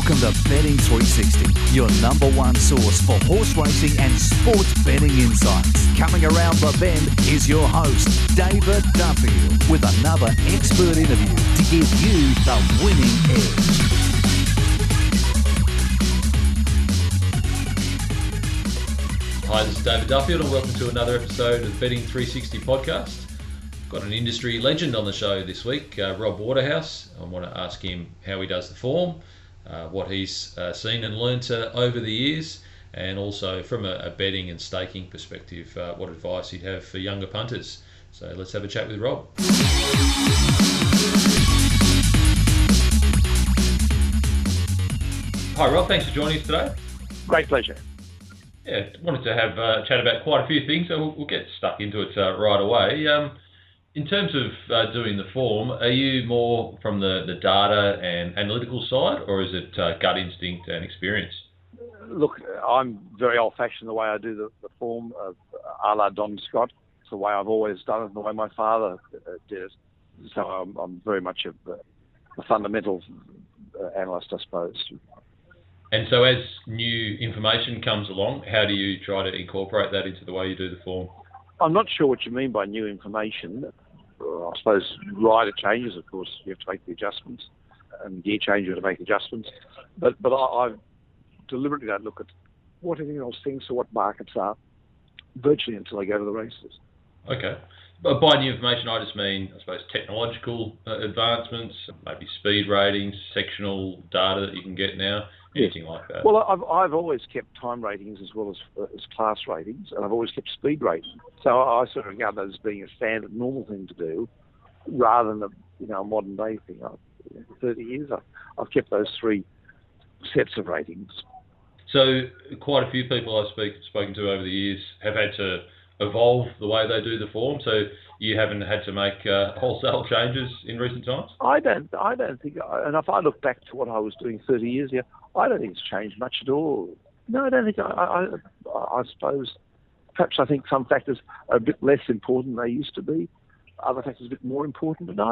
Welcome to Betting 360, your number one source for horse racing and sports betting insights. Coming around the bend is your host, David Duffield, with another expert interview to give you the winning edge. Hi, this is David Duffield and welcome to another episode of the Betting 360 podcast. Got an industry legend on the show this week, Rob Waterhouse. I want to ask him how he does the form, what he's seen and learnt over the years, and also from a betting and staking perspective, what advice he'd have for younger punters. So let's have a chat with Rob. Hi Rob, thanks for joining us today. Great pleasure. Yeah, wanted to have a chat about quite a few things, so we'll get stuck into it right away. In terms of doing the form, are you more from the data and analytical side, or is it gut instinct and experience? Look, I'm very old-fashioned the way I do the form, a la Don Scott. It's the way I've always done it, and the way my father did it. So I'm very much a fundamental analyst, I suppose. And so as new information comes along, how do you try to incorporate that into the way you do the form? I'm not sure what you mean by new information. I suppose rider changes, of course, you have to make the adjustments, and gear change, you have to make adjustments. But I deliberately don't look at what anyone else thinks or what markets are virtually until I go to the races. Okay. But by new information, I just mean, I suppose, technological advancements, maybe speed ratings, sectional data that you can get now, anything like that. Well, I've always kept time ratings as well as class ratings, and I've always kept speed ratings. So I sort of regard that as being a standard, normal thing to do, rather than a modern day thing. For 30 years, I've kept those three sets of ratings. So quite a few people I've spoken to over the years have had to evolve the way they do the form. So you haven't had to make wholesale changes in recent times? I don't think, and if I look back to what I was doing 30 years ago, I don't think it's changed much at all. No, I don't think. I suppose perhaps I think some factors are a bit less important than they used to be. Other factors a bit more important. But no,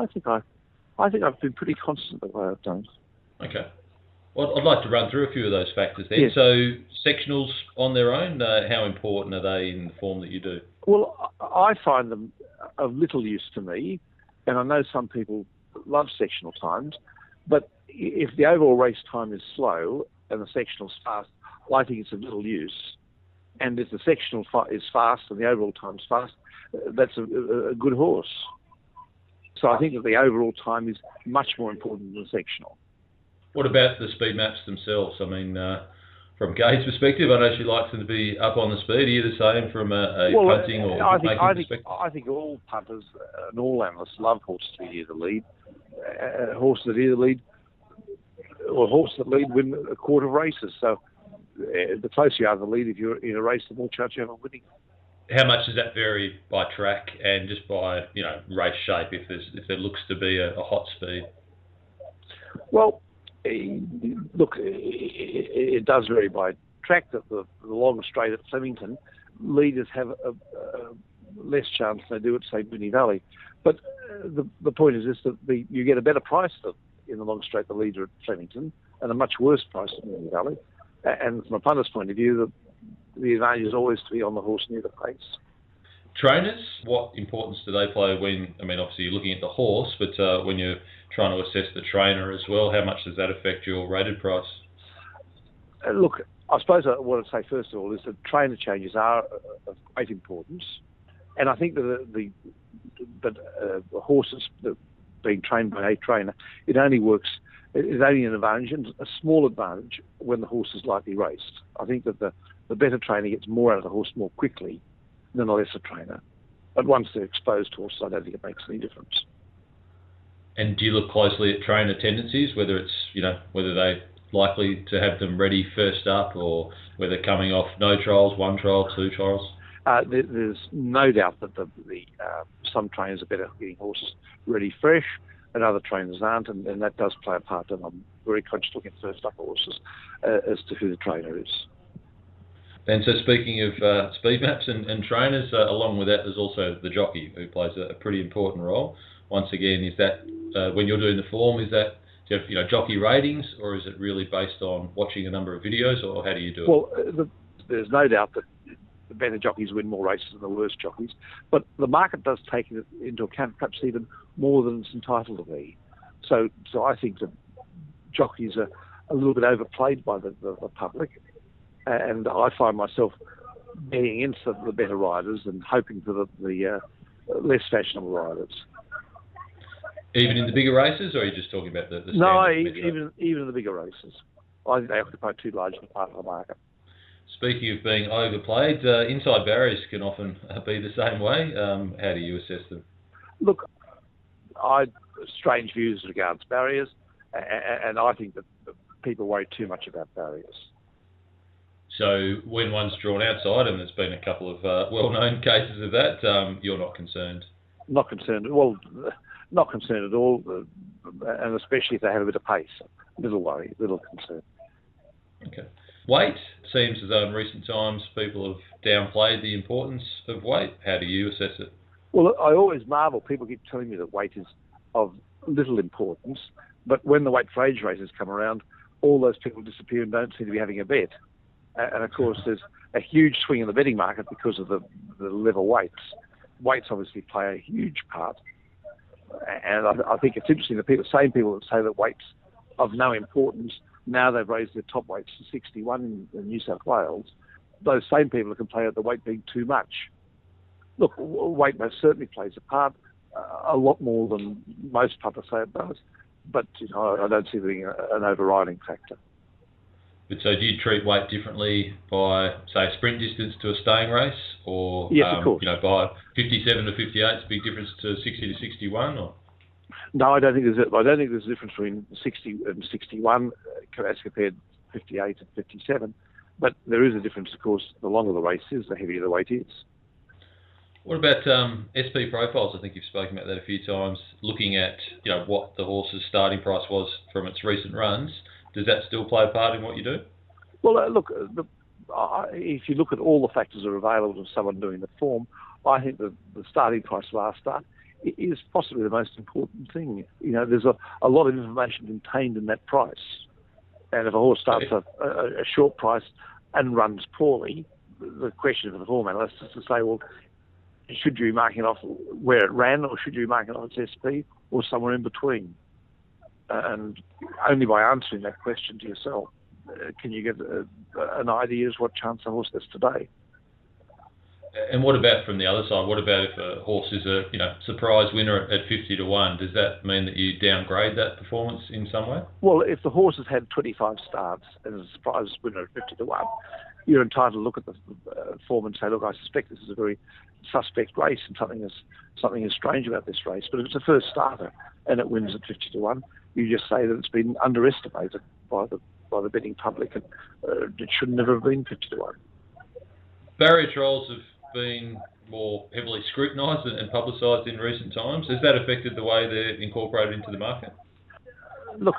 I think I've been pretty constant the way I've done it. Okay. Well, I'd like to run through a few of those factors then. Yes. So sectionals on their own, how important are they in the form that you do? Well, I find them of little use to me, and I know some people love sectional times, but if the overall race time is slow and the sectional's fast, well, I think it's of little use. And if the sectional is fast and the overall time's fast, that's a good horse. So I think that the overall time is much more important than the sectional. What about the speed maps themselves? I mean, from Gage's perspective, I know she likes them to be up on the speed. Are you the same from a punting or making perspective? I think all punters and all analysts love horses that either lead. Horses that either lead or horses that lead win a quarter of races. So the closer you are to the lead, if you're in a race, the more chance you have of winning. How much does that vary by track and just by race shape if there looks to be a hot speed? Well, look, it does vary by track. That the long straight at Flemington, leaders have a less chance than they do at, say, Moonee Valley. But the point is this, that you get a better price in the long straight, the leader at Flemington, and a much worse price at Moonee Valley. And from a punter's point of view, the advantage is always to be on the horse near the pace. Trainers, what importance do they play when, obviously you're looking at the horse, but when you're trying to assess the trainer as well, how much does that affect your rated price? Look, I suppose what I'd say first of all is that trainer changes are of great importance, and I think that the horses that being trained by a trainer, it only an advantage, and a small advantage when the horse is lightly raced. I think that the better trainer gets more out of the horse more quickly than a lesser trainer. But once they're exposed to horses, I don't think it makes any difference. And do you look closely at trainer tendencies, whether it's, whether they're likely to have them ready first up or whether coming off no trials, one trial, two trials? There's no doubt that some trainers are better at getting horses ready fresh and other trainers aren't, and that does play a part. And I'm very conscious looking at first up horses as to who the trainer is. And so speaking of speed maps and trainers, along with that, there's also the jockey who plays a pretty important role. Once again, is that when you're doing the form, is that Do you have, jockey ratings, or is it really based on watching a number of videos, or how do you do it? Well, there's no doubt that the better jockeys win more races than the worst jockeys, but the market does take it into account perhaps even more than it's entitled to be. So I think that jockeys are a little bit overplayed by the public, and I find myself betting against the better riders and hoping for the less fashionable riders. Even in the bigger races, or are you just talking about the No, standard even in the bigger races. I think they occupy too large a part of the market. Speaking of being overplayed, inside barriers can often be the same way. How do you assess them? Look, I strange views as regards barriers, and I think that people worry too much about barriers. So when one's drawn outside, and there's been a couple of well-known cases of that, you're not concerned? Not concerned. Well, not concerned at all, and especially if they have a bit of pace. Little worry, little concern. Okay. Weight seems as though in recent times people have downplayed the importance of weight. How do you assess it? Well, I always marvel. People keep telling me that weight is of little importance, but when the weight for age races come around, all those people disappear and don't seem to be having a bet. And of course, there's a huge swing in the betting market because of the level weights. Weights obviously play a huge part. And I think it's interesting, the same people that say that weight's of no importance, now they've raised their top weights to 61 in New South Wales. Those same people are complaining of the weight being too much. Look, weight most certainly plays a part, a lot more than most punters say it does. But I don't see it being an overriding factor. But so do you treat weight differently by, say, a sprint distance to a staying race? Or, yes, of course. By 57 to 58, it's a big difference to 60 to 61? Or? No, I don't think there's a difference between 60 and 61 as compared to 58 and 57. But there is a difference, of course. The longer the race is, the heavier the weight is. What about SP profiles? I think you've spoken about that a few times. Looking at what the horse's starting price was from its recent runs, does that still play a part in what you do? Well, look, if you look at all the factors that are available to someone doing the form, I think the starting price of our start is possibly the most important thing. There's a lot of information contained in that price. And if a horse starts a short price and runs poorly, the question for the form analyst is to say, well, should you be marking it off where it ran, or should you be marking it off its SP, or somewhere in between? And only by answering that question to yourself can you get an idea as what chance a horse has today. And what about from the other side? What about if a horse is a surprise winner at 50 to 1? Does that mean that you downgrade that performance in some way? Well, if the horse has had 25 starts and is a surprise winner at 50 to 1, you're entitled to look at the form and say, look, I suspect this is a very suspect race and something is strange about this race. But if it's a first starter and it wins at 50 to 1, you just say that it's been underestimated by the betting public and it should never have been 50 to 1. Barrier trials have been more heavily scrutinised and publicised in recent times. Has that affected the way they're incorporated into the market? Look,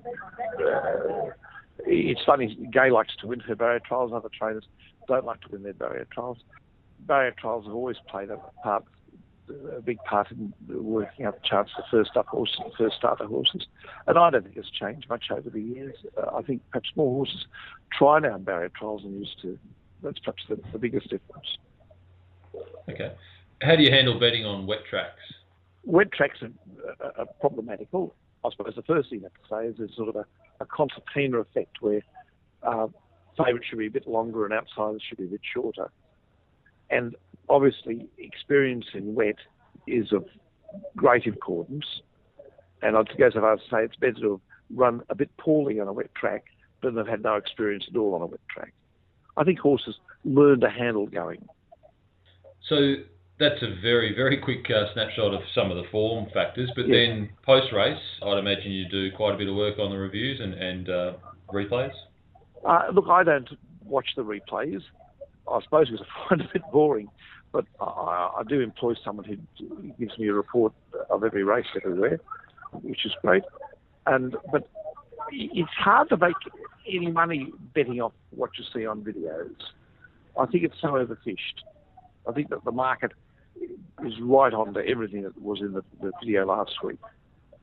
it's funny, Gay likes to win her barrier trials, other trainers don't like to win their barrier trials. Barrier trials have always played a big part in working out the chance for first starter horses. And I don't think it's changed much over the years. I think perhaps more horses try now barrier trials than used to. That's perhaps the biggest difference. Okay. How do you handle betting on wet tracks? Wet tracks are problematical. I suppose the first thing you have to say is there's sort of a concertina effect where favourites should be a bit longer and outsiders should be a bit shorter. And obviously experience in wet is of great importance. And I'd go so far as to say it's better to have run a bit poorly on a wet track than have had no experience at all on a wet track. I think horses learn to handle going. So that's a very, very quick snapshot of some of the form factors. But yes. Then post-race, I'd imagine you do quite a bit of work on the reviews and replays? Look, I don't watch the replays. I suppose because I find it a bit boring. But I do employ someone who gives me a report of every race everywhere, which is great. But it's hard to make any money betting off what you see on videos. I think it's so overfished. I think that the market is right on to everything that was in the video last week.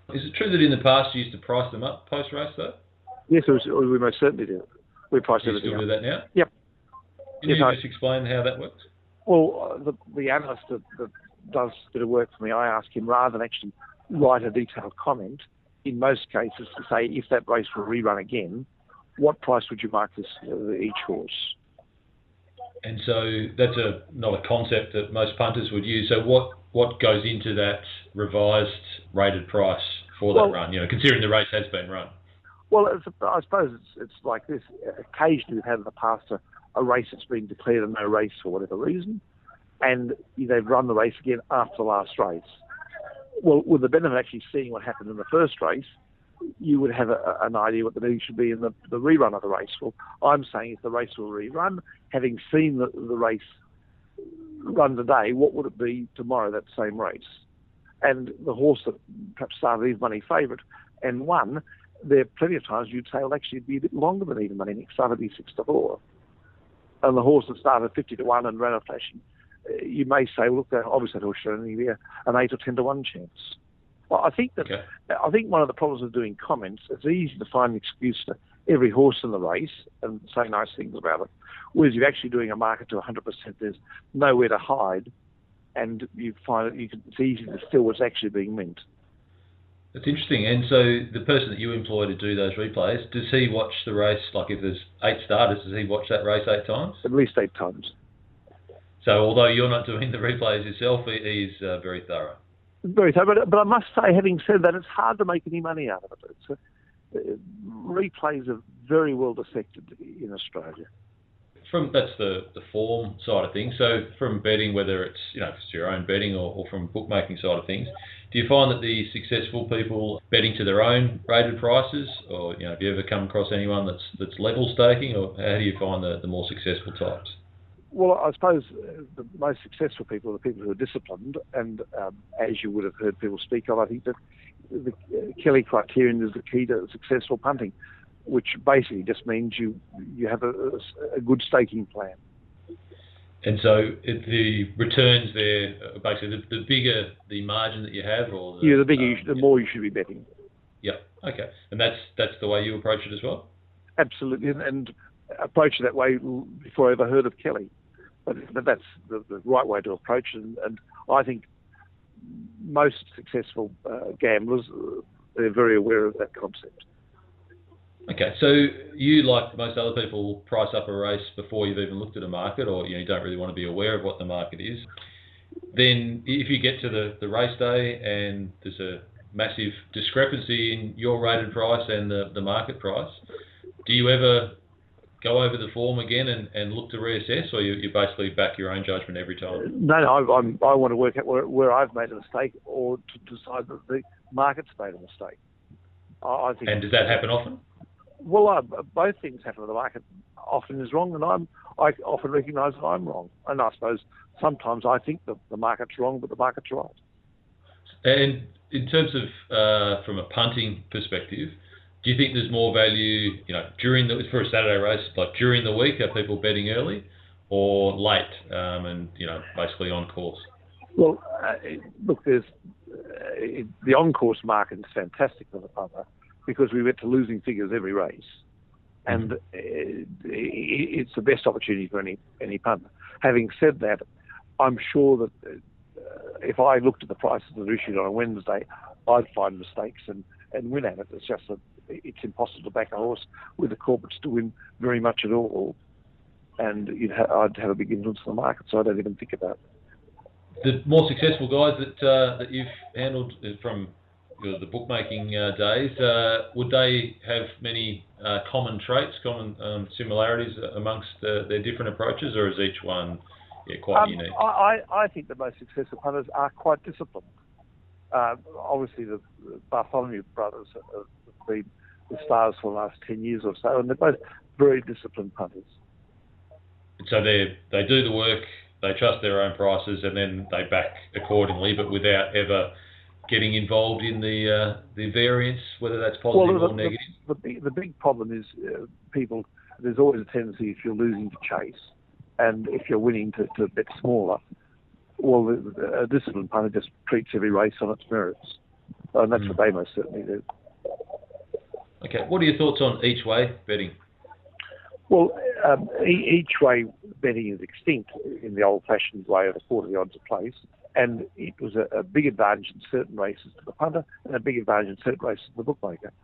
Is it true that in the past you used to price them up post-race, though? Yes, we most certainly do. We price Do you everything still up. do that now? Yep. Can you just explain how that works? Well, the analyst that does a bit of work for me, I ask him, rather than actually write a detailed comment, in most cases to say, if that race will rerun again, what price would you mark each horse? And so that's not a concept that most punters would use. So what goes into that revised rated price for that run, considering the race has been run? Well, I suppose it's like this. Occasionally we've had in the past a race that's been declared a no race for whatever reason, and they've run the race again after the last race. Well, with the benefit of actually seeing what happened in the first race, you would have an idea what the betting should be in the rerun of the race. Well, I'm saying if the race will rerun, having seen the race run today, what would it be tomorrow, that same race? And the horse that perhaps started even money favourite and won, there are plenty of times you'd say it'll actually be a bit longer than even money. Next started be 6-4. And the horse that started 50-1 and ran a flashing, you may say, well, look, obviously that horse should only be an 8 or 10-1 chance. Well, I think one of the problems of doing comments, it's easy to find an excuse for every horse in the race and say nice things about it. Whereas you're actually doing a market to 100%, there's nowhere to hide, and you find it's easy to distill what's actually being meant. That's interesting. And so the person that you employ to do those replays, does he watch the race, like if there's 8 starters, does he watch that race 8 times? At least 8 times. So although you're not doing the replays yourself, he's very thorough. Very thorough. But I must say, having said that, it's hard to make any money out of it. Replays are very well dissected in Australia. That's the form side of things. So from betting, whether it's if it's your own betting or from bookmaking side of things, do you find that the successful people betting to their own rated prices, or have you ever come across anyone that's level staking, or how do you find the more successful types? Well, I suppose the most successful people are the people who are disciplined, and as you would have heard people speak of, I think that the Kelly criterion is the key to successful punting, which basically just means you have a good staking plan. And so the returns there, basically, the bigger the margin that you have, or the bigger, the more you should be betting. Yeah. Okay. And that's the way you approach it as well. Absolutely, and approach it that way before I ever heard of Kelly. But that's the right way to approach it, and I think most successful gamblers, they're very aware of that concept. Okay, so you, like most other people, price up a race before you've even looked at a market, or you don't really want to be aware of what the market is. Then if you get to the race day and there's a massive discrepancy in your rated price and the market price, do you ever go over the form again and look to reassess, or you basically back your own judgment every time? No, I want to work out where I've made a mistake, or to decide that the market's made a mistake. I think. And does that happen often? Well, both things happen. The market often is wrong, and I often recognise that I'm wrong. And I suppose sometimes I think that the market's wrong, but the market's right. And in terms of from a punting perspective, do you think there's more value, for a Saturday race, like during the week, are people betting early or late, and basically on course? Well, look, there's the on-course market is fantastic for the punter, because we went to losing figures every race, and it's the best opportunity for any punter. Having said that, I'm sure that if I looked at the prices that are issued on a Wednesday, I'd find mistakes and win at it. It's just that it's impossible to back a horse with the corporates to win very much at all, and I'd have a big influence on the market, so I don't even think about it. The more successful guys that you've handled from the bookmaking days, would they have many common traits, common similarities amongst their different approaches, or is each one quite unique? I think the most successful punters are quite disciplined. Obviously, the Bartholomew brothers have been the stars for the last 10 years or so, and they're both very disciplined punters. So they do the work, they trust their own prices, and then they back accordingly, but without ever getting involved in the variance, whether that's positive or negative? The big problem is people, there's always a tendency, if you're losing, to chase, and if you're winning, to bet smaller. Well, a disciplined punter just treats every race on its merits. And that's what they most certainly do. Okay, what are your thoughts on each way betting? Well, each way betting is extinct in the old-fashioned way of a quarter the odds of place, and it was a big advantage in certain races to the punter and a big advantage in certain races to the bookmaker.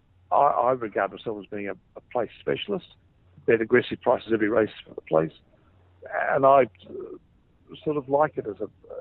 I regard myself as being a place specialist, bet aggressive prices every race for the place, and I sort of like it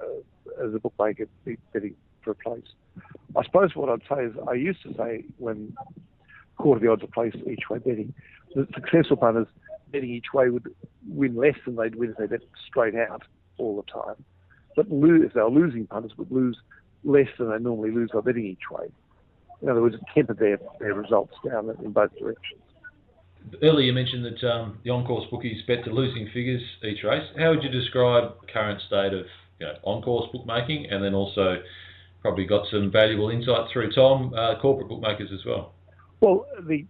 as a bookmaker betting for a place. I suppose what I'd say is I used to say when quarter the odds of place each way betting, the successful punters betting each way would win less than they'd win if they bet straight out all the time. But if they were losing punters, would lose less than they normally lose by betting each way. In other words, it tempered their results down in both directions. Earlier you mentioned that the on-course bookies bet to losing figures each race. How would you describe the current state of on-course bookmaking, and then also probably got some valuable insight through Tom, corporate bookmakers as well? Well, the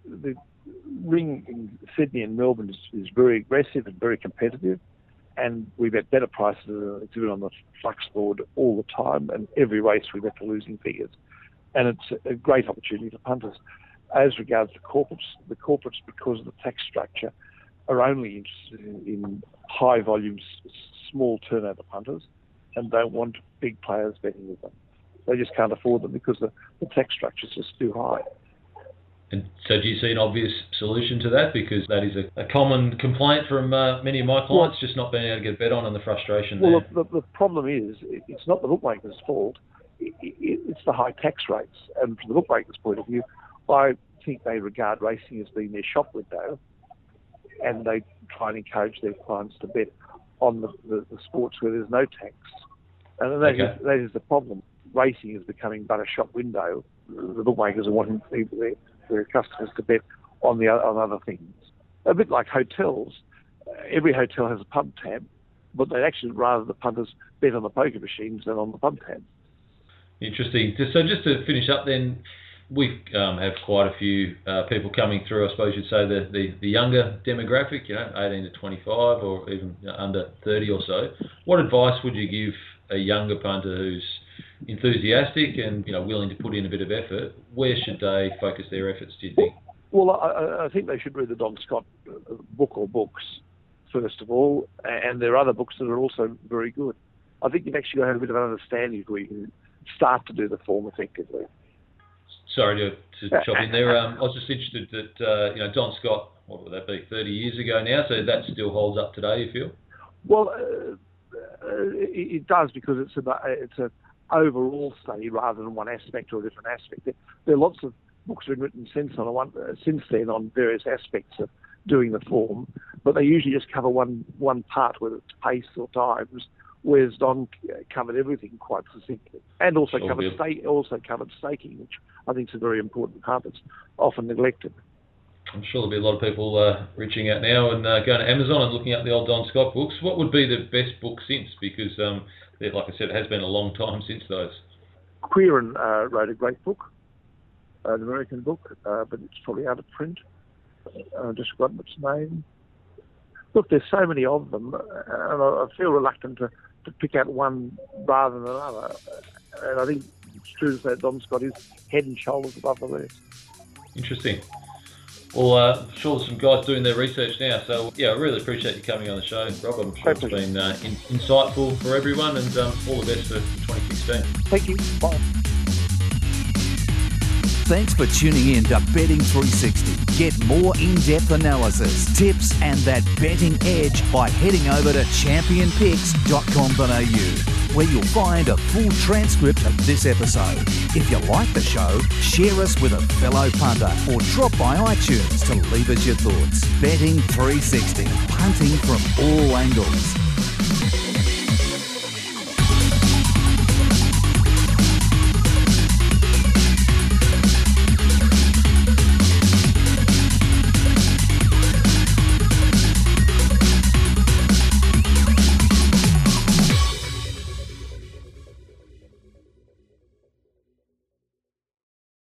ring in Sydney and Melbourne is very aggressive and very competitive, and we bet better prices than it's on the flux board all the time, and every race we bet to losing figures. And it's a great opportunity for punters. As regards to the corporates, because of the tax structure, are only interested in high volumes, small turnover punters, and don't want big players betting with them. They just can't afford them because the tax structure is just too high. And so do you see an obvious solution to that? Because that is a common complaint from many of my clients, just not being able to get a bet on and the frustration there. Well, the problem is, it's not the bookmaker's fault. It's the high tax rates. And from the bookmaker's point of view, I think they regard racing as being their shop window, and they try and encourage their clients to bet on the sports where there's no tax. And that is the problem. Racing is becoming but a shop window. The bookmakers are wanting their customers to bet on other things. A bit like hotels. Every hotel has a pub tab, but they'd actually rather the punters bet on the poker machines than on the pub tab. Interesting. So just to finish up then, we have quite a few people coming through, I suppose you'd say the younger demographic, 18 to 25 or even under 30 or so. What advice would you give a younger punter who's enthusiastic and willing to put in a bit of effort? Where should they focus their efforts, do you think? Well, I think they should read the Don Scott book or books, first of all, and there are other books that are also very good. I think you've actually got to have a bit of an understanding where you can start to do the form effectively. Sorry to chop in there. I was just interested that Don Scott, what would that be, 30 years ago now, so that still holds up today, you feel? Well, it does, because it's an overall study rather than one aspect or a different aspect. There are lots of books that have been written since then on various aspects of doing the form, but they usually just cover one part, whether it's pace or times, whereas Don covered everything quite succinctly, and also covered staking, which I think is a very important part that's often neglected. I'm sure there'll be a lot of people reaching out now and going to Amazon and looking up the old Don Scott books. What would be the best book since? Because, like I said, it has been a long time since those. Quirin wrote a great book, an American book, but it's probably out of print. I've just forgotten its name. Look, there's so many of them, and I feel reluctant to pick out one rather than another. And I think it's true to say that Don Scott is head and shoulders above the rest. Interesting. Well, I'm sure there's some guys doing their research now. So, I really appreciate you coming on the show, Rob. I'm sure it's been insightful for everyone, and all the best for 2016. Thank you. Bye. Thanks for tuning in to Betting 360. Get more in-depth analysis, tips, and that betting edge by heading over to championpicks.com.au, where you'll find a full transcript of this episode. If you like the show, share us with a fellow punter or drop by iTunes to leave us your thoughts. Betting 360, punting from all angles.